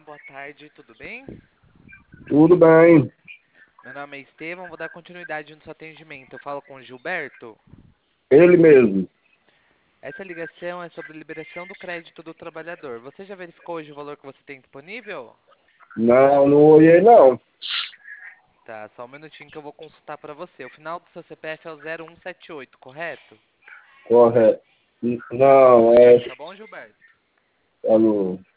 boa tarde, tudo bem? Tudo bem, Meu nome é Estevam, vou dar continuidade no seu atendimento. Eu falo com o Gilberto. ele mesmo. Essa ligação é sobre a liberação do crédito do trabalhador. Você já verificou hoje o valor que você tem disponível? Não, não olhei não. Tá, só um minutinho que eu vou consultar para você. O final do seu CPF é o 0178, correto? Correto. Não, é. Tá bom, Gilberto? Alô.